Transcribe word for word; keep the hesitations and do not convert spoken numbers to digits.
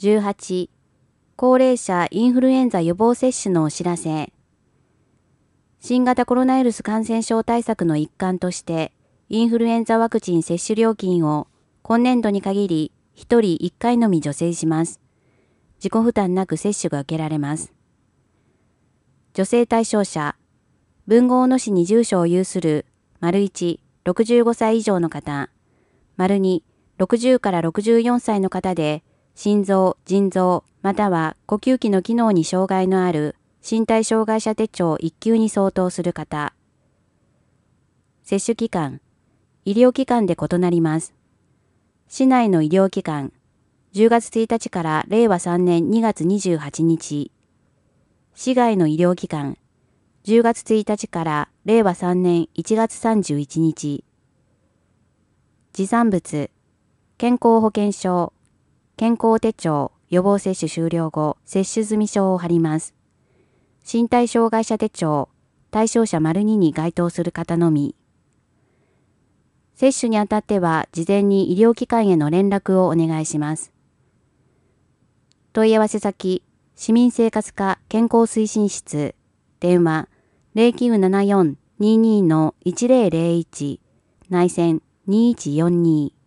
じゅうはち、高齢者インフルエンザ予防接種のお知らせ。新型コロナウイルス感染症対策の一環として、インフルエンザワクチン接種料金を今年度に限りひとりいっかいのみ助成します。自己負担なく接種が受けられます。助成対象者、豊後大野市に住所を有する、丸いち、ろくじゅうごさい以上の方、丸に、ろくじゅうからろくじゅうよんさいの方で、心臓、腎臓、または呼吸器の機能に障害のある身体障害者手帳いっ級に相当する方。接種期間、医療機関で異なります。市内の医療機関、じゅうがつついたちかられいわさんねんにがつにじゅうはちにち。市外の医療機関、じゅうがつついたちかられいわさんねんいちがつさんじゅういちにち。持参物、健康保険証、健康手帳、予防接種終了後、接種済証を貼ります。身体障害者手帳、対象者丸にに該当する方のみ。接種にあたっては、事前に医療機関への連絡をお願いします。問い合わせ先、市民生活課健康推進室、電話、ゼロきゅうななよん にーにー いちゼロゼロいち、内線にいちよんに。